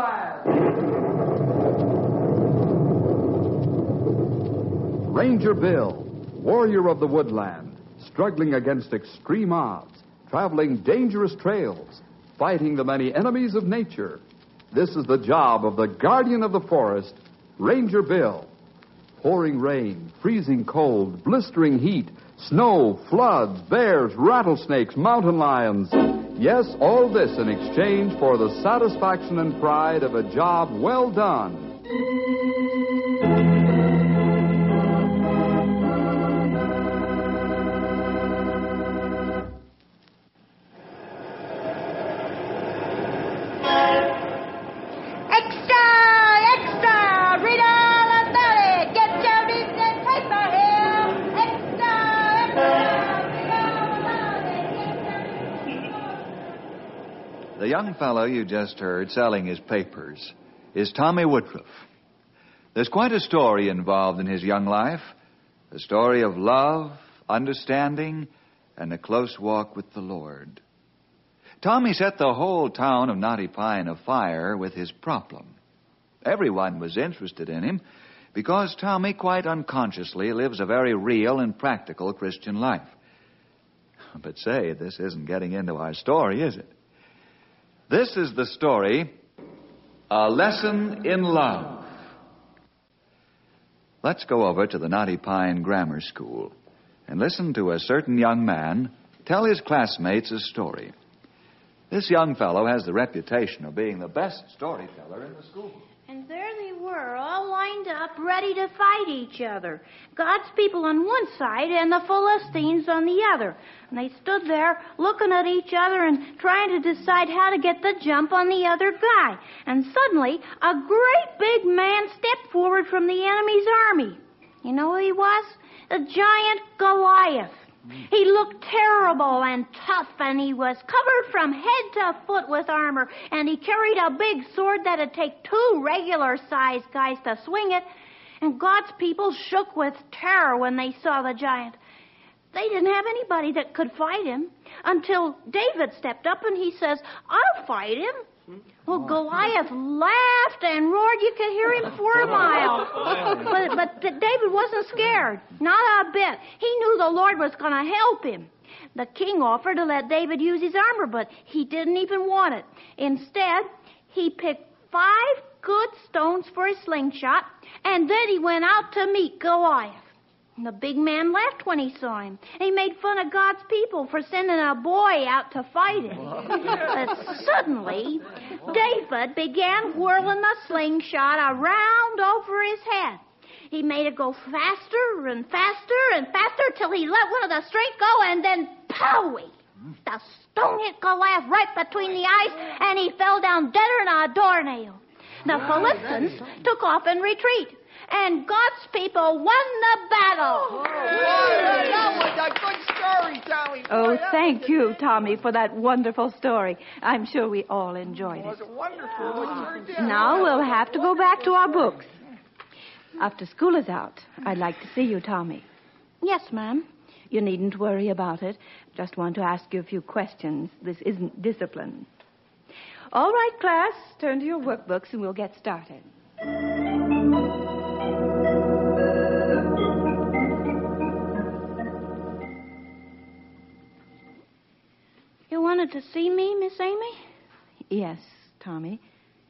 Woodland. Ranger Bill, warrior of the woodland, struggling against extreme odds, traveling dangerous trails, fighting the many enemies of nature. This is the job of the guardian of the forest, Ranger Bill. Pouring rain, freezing cold, blistering heat, snow, floods, bears, rattlesnakes, mountain lions. Yes, all this in exchange for the satisfaction and pride of a job well done. The young fellow you just heard selling his papers is Tommy Woodruff. There's quite a story involved in his young life, a story of love, understanding, and a close walk with the Lord. Tommy set the whole town of Knotty Pine afire with his problem. Everyone was interested in him because Tommy quite unconsciously lives a very real and practical Christian life. But say, this isn't getting into our story, is it? This is the story, A Lesson in Love. Let's go over to the Knotty Pine Grammar School and listen to a certain young man tell his classmates a story. This young fellow has the reputation of being the best storyteller in the school. And there they were, all lined up, ready to fight each other. God's people on one side and the Philistines on the other. And they stood there looking at each other and trying to decide how to get the jump on the other guy. And suddenly, a great big man stepped forward from the enemy's army. You know who he was? The giant Goliath. He looked terrible and tough, and he was covered from head to foot with armor, and he carried a big sword that'd take 2 regular-sized guys to swing it. And God's people shook with terror when they saw the giant. They didn't have anybody that could fight him until David stepped up and he says, "I'll fight him." Well, Goliath laughed and roared. You could hear him for a mile. But David wasn't scared. Not a bit. He knew the Lord was going to help him. The king offered to let David use his armor, but he didn't even want it. Instead, he picked 5 good stones for his slingshot, and then he went out to meet Goliath. And the big man laughed when he saw him. He made fun of God's people for sending a boy out to fight him. But suddenly, David began whirling the slingshot around over his head. He made it go faster and faster and faster till he let one of the strings go, and then, powie! The stone hit Goliath right between the eyes, and he fell down deader than a doornail. The Philistines took off in retreat. And God's people won the battle. That was a good story, Tommy. Oh, thank you, Tommy, for that wonderful story. I'm sure we all enjoyed it. Was wonderful. Now we'll have to go back to our books. After school is out, I'd like to see you, Tommy. Yes, ma'am. You needn't worry about it. Just want to ask you a few questions. This isn't discipline. All right, class, turn to your workbooks and we'll get started. You wanted to see me, Miss Amy? Yes, Tommy.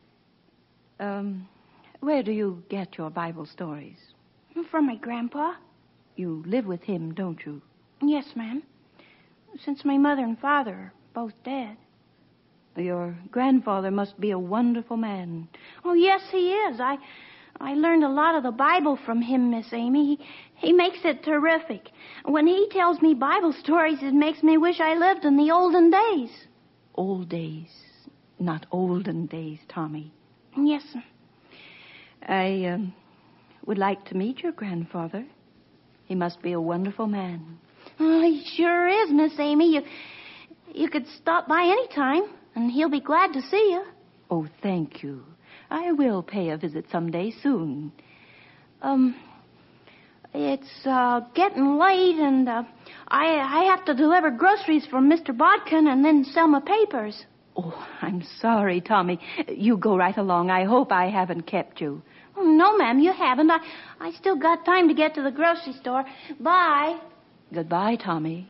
Where do you get your Bible stories? From my grandpa. You live with him, don't you? Yes, ma'am. Since my mother and father are both dead. Your grandfather must be a wonderful man. Oh, yes, he is. I learned a lot of the Bible from him, Miss Amy. He makes it terrific. When he tells me Bible stories, it makes me wish I lived in the olden days. Old days, not olden days, Tommy. Yes, sir. I would like to meet your grandfather. He must be a wonderful man. Oh, he sure is, Miss Amy. You could stop by any time, and he'll be glad to see you. Oh, thank you. I will pay a visit someday soon. It's getting late, and I have to deliver groceries for Mr. Bodkin and then sell my papers. Oh, I'm sorry, Tommy. You go right along. I hope I haven't kept you. Oh, no, ma'am, you haven't. I still got time to get to the grocery store. Bye. Goodbye, Tommy.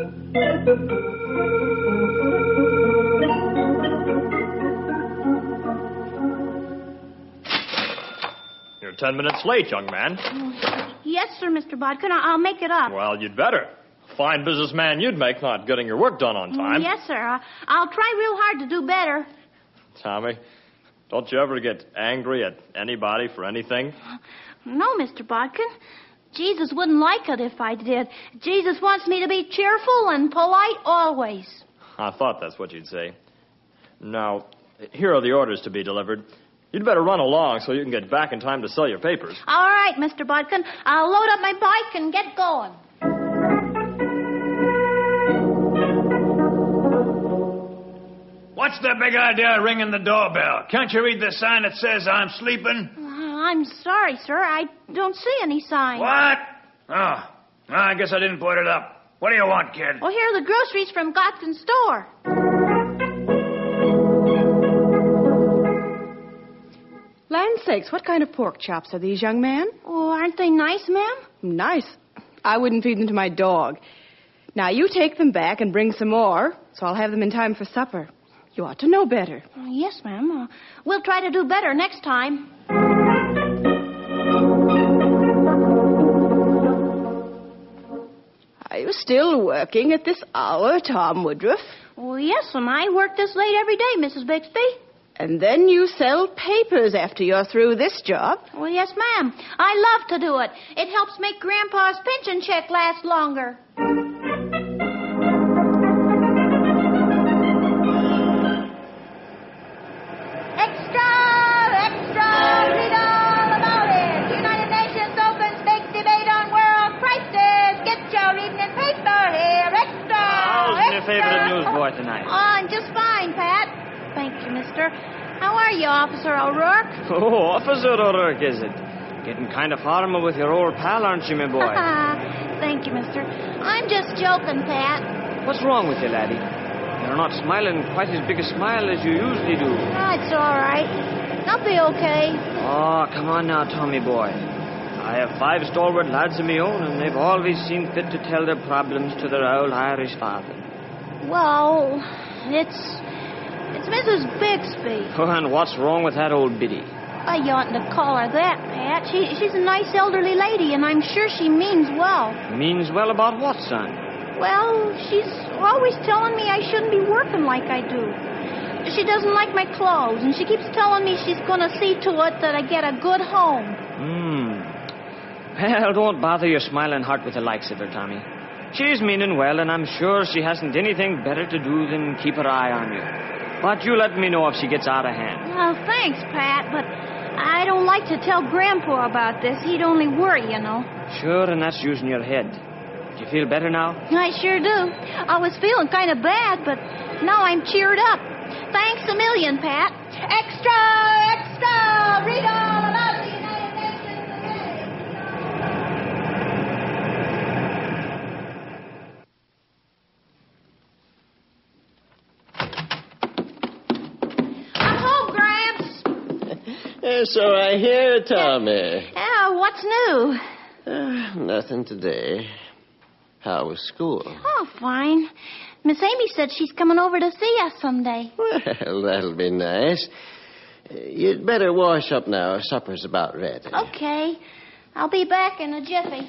You're 10 minutes late, young man. Yes, sir, Mr. Bodkin. I'll make it up. Well, you'd better. Fine businessman you'd make not getting your work done on time. Yes, sir. I'll try real hard to do better. Tommy, don't you ever get angry at anybody for anything? No, Mr. Bodkin. Jesus wouldn't like it if I did. Jesus wants me to be cheerful and polite always. I thought that's what you'd say. Now, here are the orders to be delivered. You'd better run along so you can get back in time to sell your papers. All right, Mr. Bodkin. I'll load up my bike and get going. What's the big idea of ringing the doorbell? Can't you read the sign that says I'm sleeping? I'm sorry, sir. I don't see any sign. What? Oh, I guess I didn't put it up. What do you want, kid? Well, here are the groceries from Godkin's store. Land sakes, what kind of pork chops are these, young man? Oh, aren't they nice, ma'am? Nice. I wouldn't feed them to my dog. Now, you take them back and bring some more, so I'll have them in time for supper. You ought to know better. Yes, ma'am. We'll try to do better next time. Are you still working at this hour, Tom Woodruff? Oh, yes, and I work this late every day, Mrs. Bixby. And then you sell papers after you're through this job? Well, yes, ma'am. I love to do it. It helps make Grandpa's pension check last longer. Extra! Extra! Read all about it. United Nations opens big debate on world crisis. Get your evening paper here. Extra! How's your Extra. favorite newsboy tonight? Oh, I'm just fine, Pat. Thank you, mister. How are you, Officer O'Rourke? Oh, Officer O'Rourke, is it? Getting kind of formal with your old pal, aren't you, my boy? Thank you, mister. I'm just joking, Pat. What's wrong with you, laddie? You're not smiling quite as big a smile as you usually do. Oh, it's all right. I'll be okay. Oh, come on now, Tommy boy. I have 5 stalwart lads of my own, and they've always seen fit to tell their problems to their old Irish father. Well, it's Mrs. Bixby. Oh, and what's wrong with that old biddy? You oughtn't to call her that, Pat. She's a nice elderly lady, and I'm sure she means well. Means well about what, son? Well, she's always telling me I shouldn't be working like I do. She doesn't like my clothes, and she keeps telling me she's going to see to it that I get a good home. Well, don't bother your smiling heart with the likes of her, Tommy. She's meaning well, and I'm sure she hasn't anything better to do than keep her eye on you. But you let me know if she gets out of hand. Well, thanks, Pat, but I don't like to tell Grandpa about this. He'd only worry, you know. Sure, and that's using your head. Do you feel better now? I sure do. I was feeling kind of bad, but now I'm cheered up. Thanks a million, Pat. Extra! Extra! Read all about the United Nations today. I'm home, Gramps. So I hear, Tommy. What's new? Nothing today. How was school? Oh, fine. Miss Amy said she's coming over to see us someday. Well, that'll be nice. You'd better wash up now. Supper's about ready. Okay. I'll be back in a jiffy.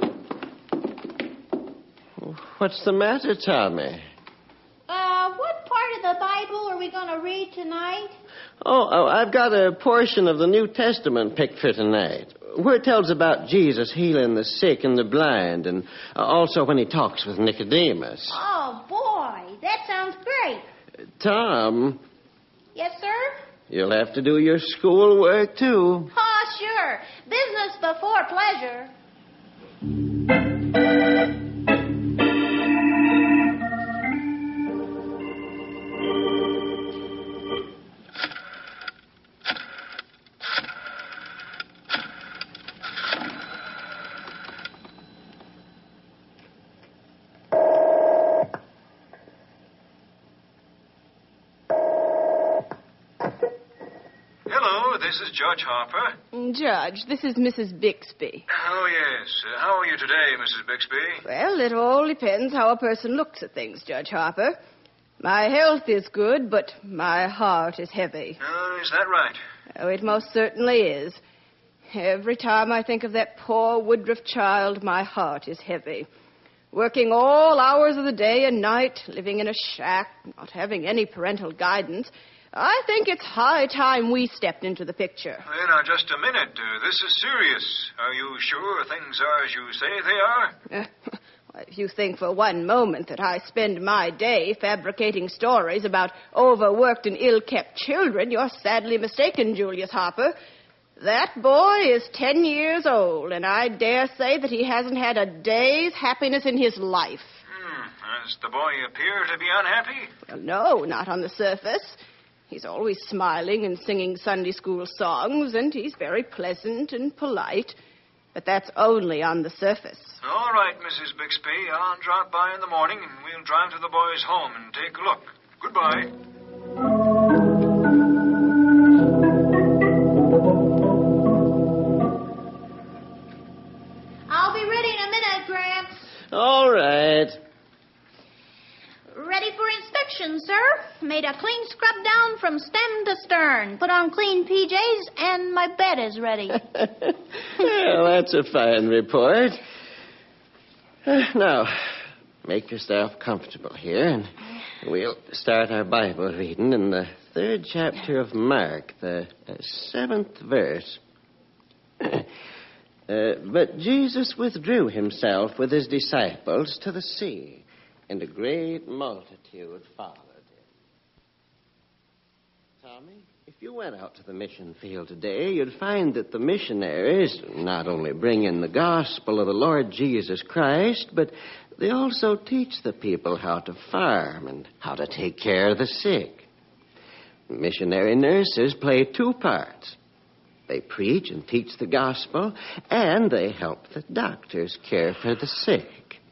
What's the matter, Tommy? What part of the Bible are we going to read tonight? Oh, I've got a portion of the New Testament picked for tonight, where it tells about Jesus healing the sick and the blind, and also when he talks with Nicodemus. Oh, boy. That sounds great. Tom, Yes, sir? you'll have to do your schoolwork, too. Oh, sure. Business before pleasure. Hello, this is Judge Harper. Judge, this is Mrs. Bixby. Oh, yes. How are you today, Mrs. Bixby? Well, it all depends how a person looks at things, Judge Harper. My health is good, but my heart is heavy. Oh, is that right? Oh, it most certainly is. Every time I think of that poor Woodruff child, my heart is heavy. Working all hours of the day and night, living in a shack, not having any parental guidance, I think it's high time we stepped into the picture. Well, now, just a minute. This is serious. Are you sure things are as you say they are? If you think for one moment that I spend my day fabricating stories about overworked and ill-kept children, you're sadly mistaken, Julius Harper. That boy is 10 years old, and I dare say that he hasn't had a day's happiness in his life. Does the boy appear to be unhappy? Well, no, not on the surface. He's always smiling and singing Sunday school songs, and he's very pleasant and polite. But that's only on the surface. All right, Mrs. Bixby. I'll drop by in the morning, and we'll drive to the boy's home and take a look. Goodbye. I'll be ready in a minute, Gramps. All right. Ready for inspection, sir. Made a clean scrub down from stem to stern. Put on clean PJs, and my bed is ready. Well, that's a fine report. Now, make yourself comfortable here, and we'll start our Bible reading in the 3rd chapter of Mark, the 7th verse. But Jesus withdrew himself with his disciples to the sea, and a great multitude followed him. Tommy, if you went out to the mission field today, you'd find that the missionaries not only bring in the gospel of the Lord Jesus Christ, but they also teach the people how to farm and how to take care of the sick. Missionary nurses play 2 parts. They preach and teach the gospel, and they help the doctors care for the sick.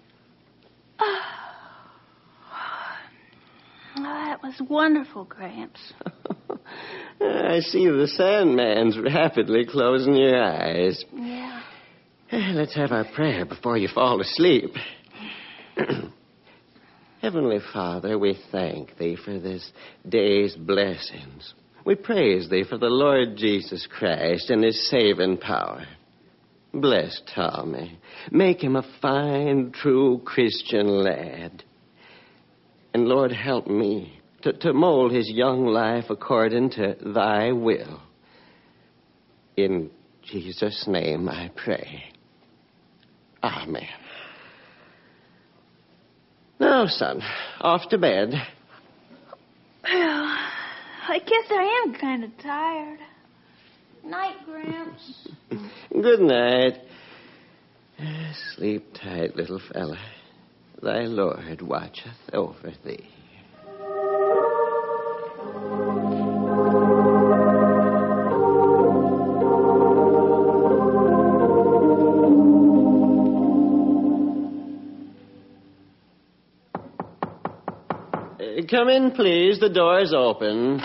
Oh, that was wonderful, Gramps. I see the Sandman's rapidly closing your eyes. Yeah. Let's have our prayer before you fall asleep. Heavenly Father, we thank Thee for this day's blessings. We praise Thee for the Lord Jesus Christ and His saving power. Bless Tommy. Make him a fine, true Christian lad. And Lord, help me to mold his young life according to Thy will. In Jesus' name I pray. Amen. Now, son, off to bed. Well, I guess I am kind of tired. Night, Gramps. Good night. Sleep tight, little fella. Thy Lord watcheth over thee. Come in, please. The door's open.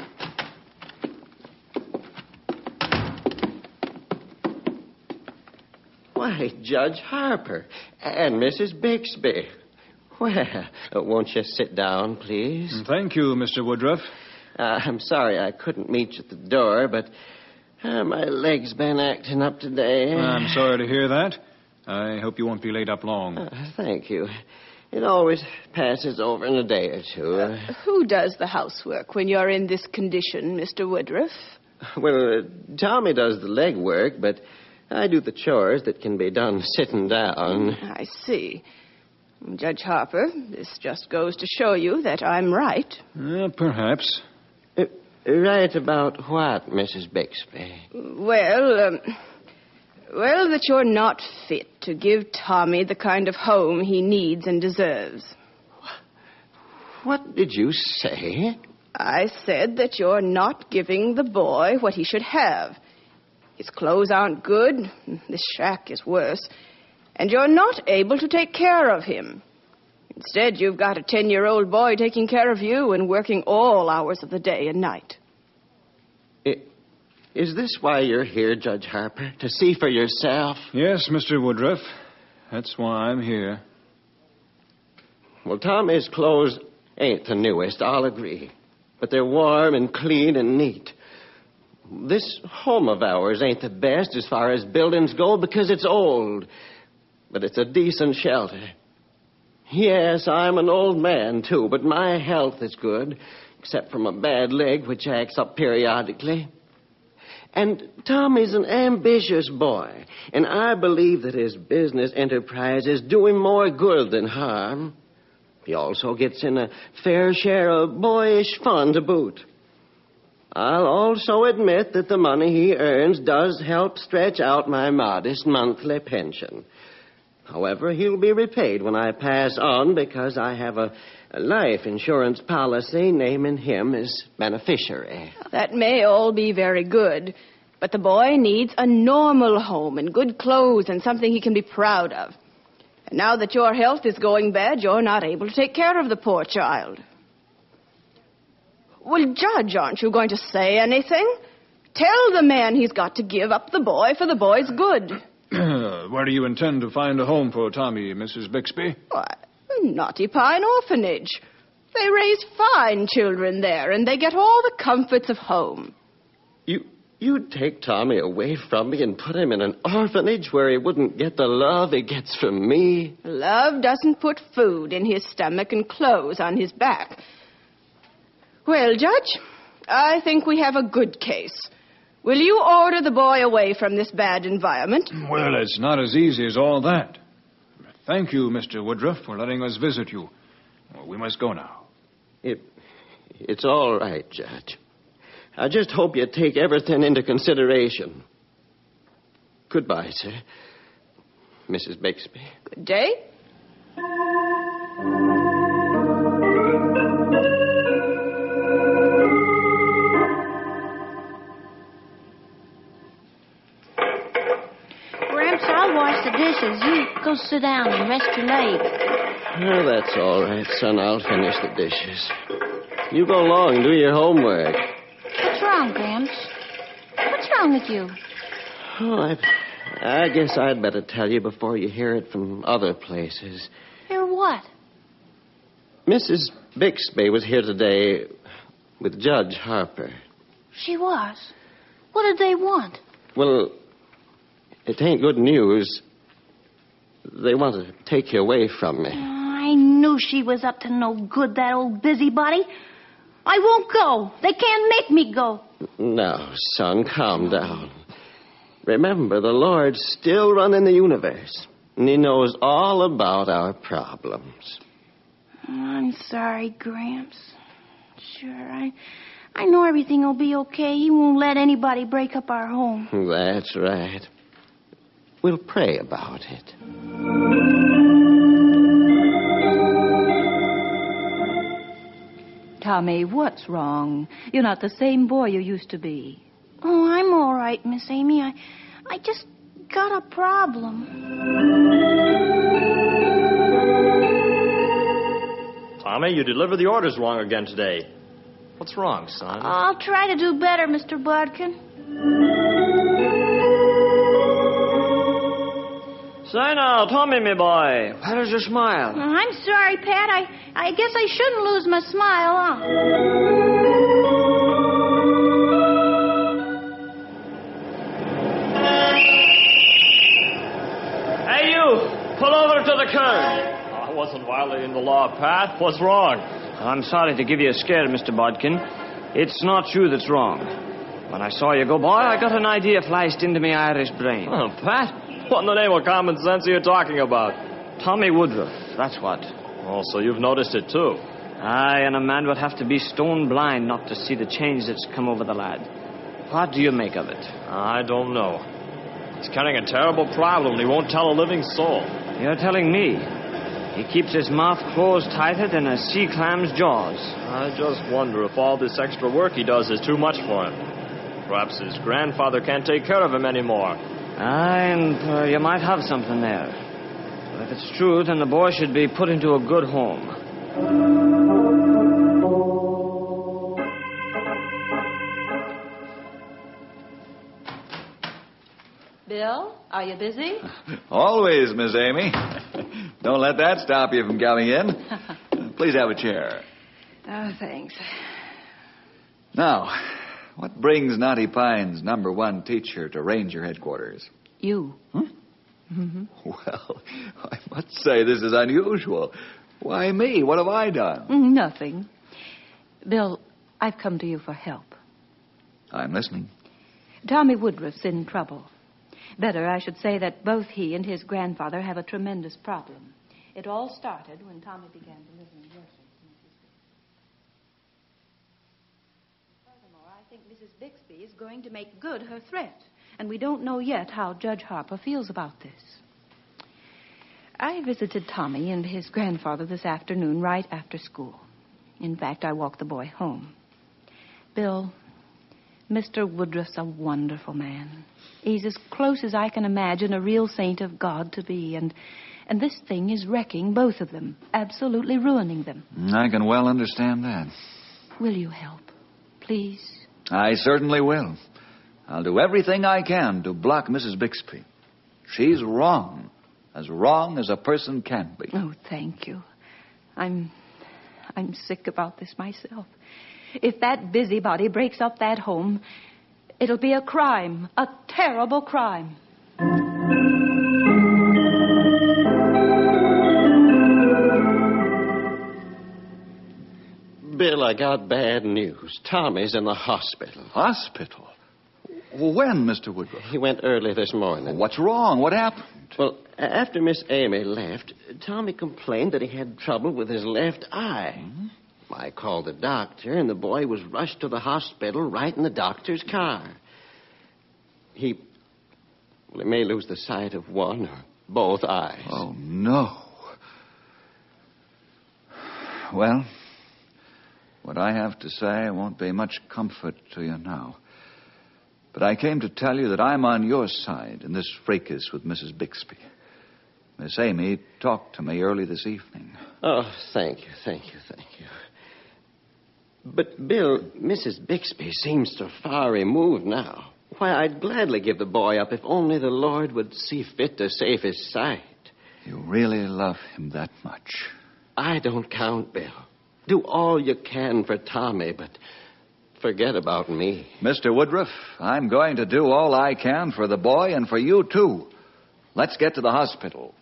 Why, Judge Harper and Mrs. Bixby. Well, won't you sit down, please? Thank you, Mr. Woodruff. I'm sorry I couldn't meet you at the door, but my leg's been acting up today. I'm sorry to hear that. I hope you won't be laid up long. Thank you. It always passes over in a day or two. Who does the housework when you're in this condition, Mr. Woodruff? Well, Tommy does the legwork, but I do the chores that can be done sitting down. I see. Judge Harper, this just goes to show you that I'm right. Perhaps. Right about what, Mrs. Bixby? Well, that you're not fit to give Tommy the kind of home he needs and deserves. What did you say? I said that you're not giving the boy what he should have. His clothes aren't good. This shack is worse. And you're not able to take care of him. Instead, you've got a 10-year-old boy taking care of you and working all hours of the day and night. Is this why you're here, Judge Harper? To see for yourself? Yes, Mr. Woodruff. That's why I'm here. Well, Tommy's clothes ain't the newest, I'll agree. But they're warm and clean and neat. This home of ours ain't the best as far as buildings go because it's old. But it's a decent shelter. Yes, I'm an old man, too, but my health is good, except for my bad leg, which acts up periodically. And Tommy's an ambitious boy, and I believe that his business enterprise is doing more good than harm. He also gets in a fair share of boyish fun to boot. I'll also admit that the money he earns does help stretch out my modest monthly pension. However, he'll be repaid when I pass on because I have a life insurance policy naming him as beneficiary. That may all be very good, but the boy needs a normal home and good clothes and something he can be proud of. And now that your health is going bad, you're not able to take care of the poor child. Well, Judge, aren't you going to say anything? Tell the man he's got to give up the boy for the boy's good. Where do you intend to find a home for Tommy, Mrs. Bixby? Why, Knotty Pine Orphanage. They raise fine children there, and they get all the comforts of home. You'd take Tommy away from me and put him in an orphanage where he wouldn't get the love he gets from me? Love doesn't put food in his stomach and clothes on his back. Well, Judge, I think we have a good case. Will you order the boy away from this bad environment? Well, it's not as easy as all that. Thank you, Mr. Woodruff, for letting us visit you. Well, we must go now. It's all right, Judge. I just hope you take everything into consideration. Goodbye, sir. Mrs. Bixby. Good day. Gramps, I'll wash the dishes. You go sit down and rest your leg. Oh, that's all right, son. I'll finish the dishes. You go along and do your homework. What's wrong, Gramps? What's wrong with you? Oh, I guess I'd better tell you before you hear it from other places. Hear what? Mrs. Bixby was here today with Judge Harper. She was. What did they want? Well, it ain't good news. They want to take you away from me. I knew she was up to no good, that old busybody. I won't go. They can't make me go. No, son, calm down. Remember, the Lord's still running the universe, and he knows all about our problems. I'm sorry, Gramps. Sure, I know everything will be okay. He won't let anybody break up our home. That's right. We'll pray about it. Tommy, what's wrong? You're not the same boy you used to be. Oh, I'm all right, Miss Amy. I just got a problem. Tommy, you delivered the orders wrong again today. What's wrong, son? I'll try to do better, Mr. Bodkin. Say now, Tommy, me boy, where is your smile? I'm sorry, Pat. I guess I shouldn't lose my smile, huh? Hey, you! Pull over to the curb. I wasn't violating the law, Pat. What's wrong? I'm sorry to give you a scare, Mr. Bodkin. It's not you that's wrong. When I saw you go by, I got an idea flashed into me Irish brain. Oh, Pat? What in the name of common sense are you talking about? Tommy Woodruff, that's what. Oh, so you've noticed it, too. Aye, and a man would have to be stone blind not to see the change that's come over the lad. What do you make of it? I don't know. He's carrying a terrible problem, and he won't tell a living soul. You're telling me. He keeps his mouth closed tighter than a sea clam's jaws. I just wonder if all this extra work he does is too much for him. Perhaps his grandfather can't take care of him anymore. Aye, and you might have something there. But if it's true, then the boy should be put into a good home. Bill, are you busy? Always, Miss Amy. Don't let that stop you from coming in. Please have a chair. Oh, thanks. Now, what brings Knotty Pine's #1 teacher to Ranger headquarters? You. Huh? Mm-hmm. Well, I must say this is unusual. Why me? What have I done? Nothing. Bill, I've come to you for help. I'm listening. Tommy Woodruff's in trouble. Better, I should say that both he and his grandfather have a tremendous problem. It all started when Tommy began delivering groceries to Mrs. Bixby. Furthermore, I think Mrs. Bixby is going to make good her threat, and we don't know yet how Judge Harper feels about this. I visited Tommy and his grandfather this afternoon right after school. In fact, I walked the boy home. Bill, Mr. Woodruff's a wonderful man. He's as close as I can imagine a real saint of God to be, and this thing is wrecking both of them, absolutely ruining them. I can well understand that. Will you help, please? I certainly will. I'll do everything I can to block Mrs. Bixby. She's wrong as a person can be. Oh, thank you. I'm sick about this myself. If that busybody breaks up that home, it'll be a crime, a terrible crime. Bill, I got bad news. Tommy's in the hospital. Hospital? When, Mr. Woodruff? He went early this morning. What's wrong? What happened? Well, after Miss Amy left, Tommy complained that he had trouble with his left eye. Hmm? I called the doctor, and the boy was rushed to the hospital right in the doctor's car. He may lose the sight of one or both eyes. Oh, no. Well, what I have to say won't be much comfort to you now. But I came to tell you that I'm on your side in this fracas with Mrs. Bixby. Miss Amy talked to me early this evening. Oh, thank you. But, Bill, Mrs. Bixby seems so far removed now. Why, I'd gladly give the boy up if only the Lord would see fit to save his sight. You really love him that much? I don't count, Bill. Do all you can for Tommy, but forget about me. Mr. Woodruff, I'm going to do all I can for the boy and for you, too. Let's get to the hospital.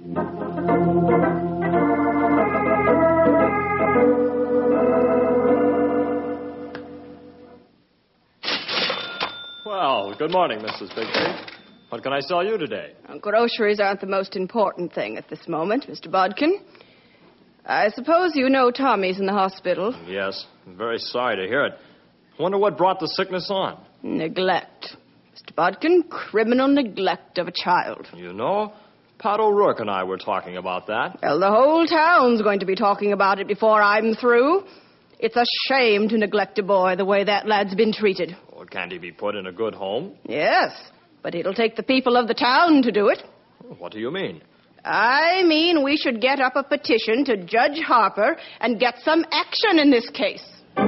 Well, good morning, Mrs. Bixby. What can I sell you today? Groceries aren't the most important thing at this moment, Mr. Bodkin. I suppose you know Tommy's in the hospital. Yes, I'm very sorry to hear it. Wonder what brought the sickness on. Neglect. Mr. Bodkin, criminal neglect of a child. You know, Pat O'Rourke and I were talking about that. Well, the whole town's going to be talking about it before I'm through. It's a shame to neglect a boy the way that lad's been treated. Well, can't he be put in a good home? Yes, but it'll take the people of the town to do it. What do you mean? I mean we should get up a petition to Judge Harper and get some action in this case.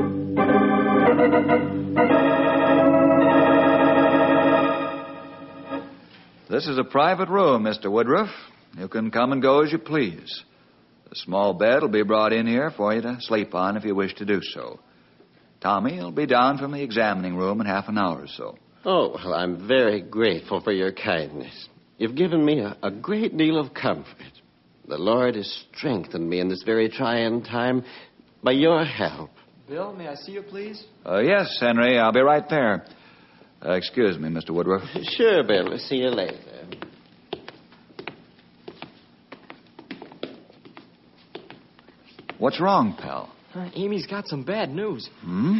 This is a private room, Mr. Woodruff. You can come and go as you please. The small bed will be brought in here for you to sleep on if you wish to do so. Tommy will be down from the examining room in half an hour or so. Oh, well, I'm very grateful for your kindness. You've given me a great deal of comfort. The Lord has strengthened me in this very trying time by your help. Bill, may I see you, please? Yes, Henry, I'll be right there. Excuse me, Mr. Woodruff. Sure, Bill. I'll see you later. What's wrong, pal? Amy's got some bad news. Hmm?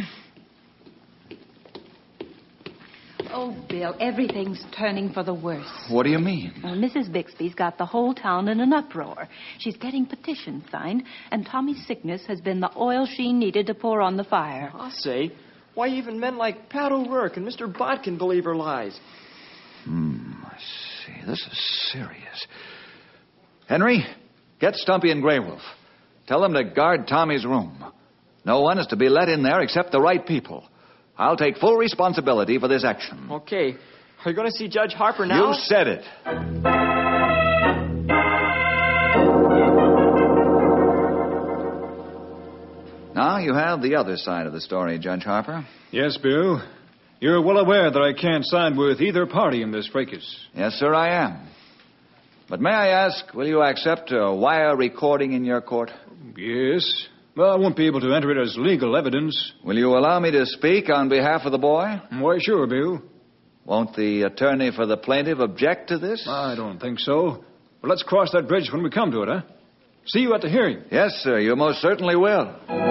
Oh, Bill, everything's turning for the worse. What do you mean? Well, Mrs. Bixby's got the whole town in an uproar. She's getting petitions signed, and Tommy's sickness has been the oil she needed to pour on the fire. I'll say, why even men like Pat O'Rourke and Mr. Bodkin believe her lies? I see. This is serious. Henry, get Stumpy and Grey Wolf. Tell them to guard Tommy's room. No one is to be let in there except the right people. I'll take full responsibility for this action. Okay. Are you going to see Judge Harper now? You said it. Now you have the other side of the story, Judge Harper. Yes, Bill. You're well aware that I can't side with either party in this fracas. Yes, sir, I am. But may I ask, will you accept a wire recording in your court? Yes. Well, I won't be able to enter it as legal evidence. Will you allow me to speak on behalf of the boy? Why, sure, Bill. Won't the attorney for the plaintiff object to this? I don't think so. But let's cross that bridge when we come to it, huh? See you at the hearing. Yes, sir, you most certainly will.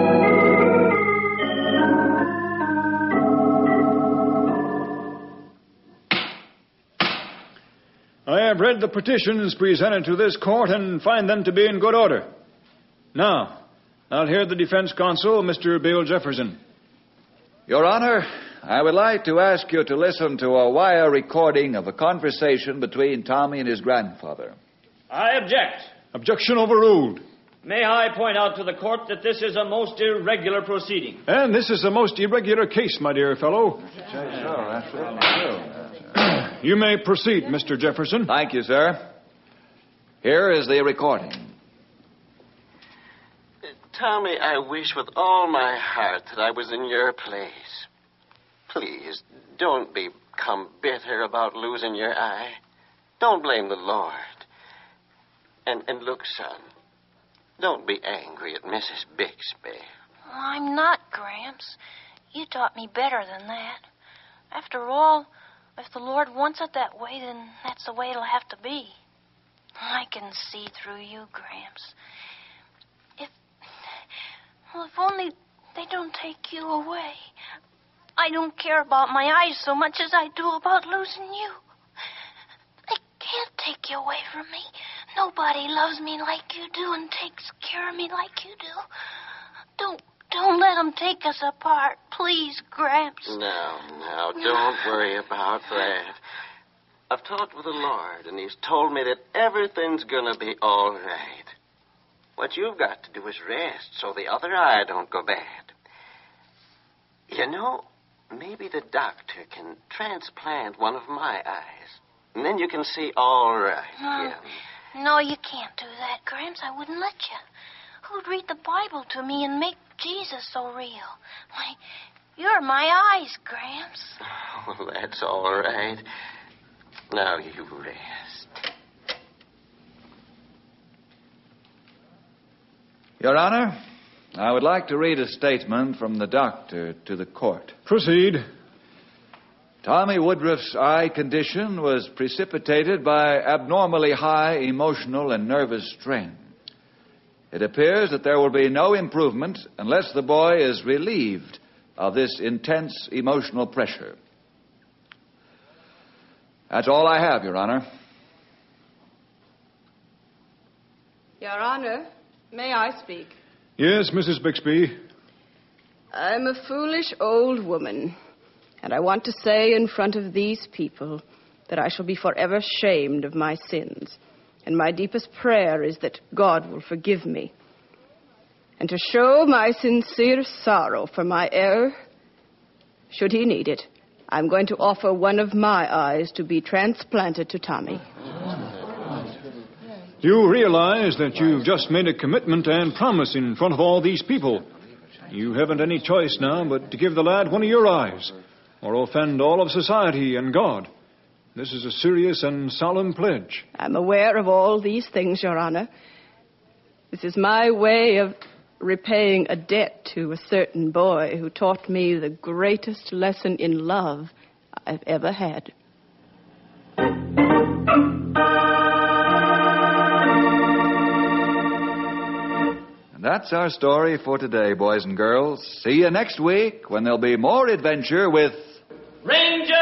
I have read the petitions presented to this court and find them to be in good order. Now, I'll hear the defense counsel, Mr. Bill Jefferson. Your Honor, I would like to ask you to listen to a wire recording of a conversation between Tommy and his grandfather. I object. Objection overruled. May I point out to the court that this is a most irregular proceeding? And this is a most irregular case, my dear fellow. You may proceed, Mr. Jefferson. Thank you, sir. Here is the recording. Tommy, I wish with all my heart that I was in your place. Please, don't become bitter about losing your eye. Don't blame the Lord. And look, son, don't be angry at Mrs. Bixby. I'm not, Gramps. You taught me better than that. After all, if the Lord wants it that way, then that's the way it'll have to be. I can see through you, Gramps. If only they don't take you away. I don't care about my eyes so much as I do about losing you. They can't take you away from me. Nobody loves me like you do and takes care of me like you do. Don't let them take us apart, please, Gramps. No, don't worry about that. I've talked with the Lord, and he's told me that everything's gonna be all right. What you've got to do is rest so the other eye don't go bad. You know, maybe the doctor can transplant one of my eyes, and then you can see all right again. No, you can't do that, Gramps. I wouldn't let you. Who'd read the Bible to me and make Jesus so real? Why, you're my eyes, Gramps. Well, that's all right. Now you rest. Your Honor, I would like to read a statement from the doctor to the court. Proceed. Tommy Woodruff's eye condition was precipitated by abnormally high emotional and nervous strain. It appears that there will be no improvement unless the boy is relieved of this intense emotional pressure. That's all I have, Your Honor. Your Honor, may I speak? Yes, Mrs. Bixby. I'm a foolish old woman, and I want to say in front of these people that I shall be forever shamed of my sins, and my deepest prayer is that God will forgive me. And to show my sincere sorrow for my error, should he need it, I'm going to offer one of my eyes to be transplanted to Tommy. You realize that you've just made a commitment and promise in front of all these people. You haven't any choice now but to give the lad one of your eyes, or offend all of society and God. This is a serious and solemn pledge. I'm aware of all these things, Your Honor. This is my way of repaying a debt to a certain boy who taught me the greatest lesson in love I've ever had. And that's our story for today, boys and girls. See you next week when there'll be more adventure with Ranger!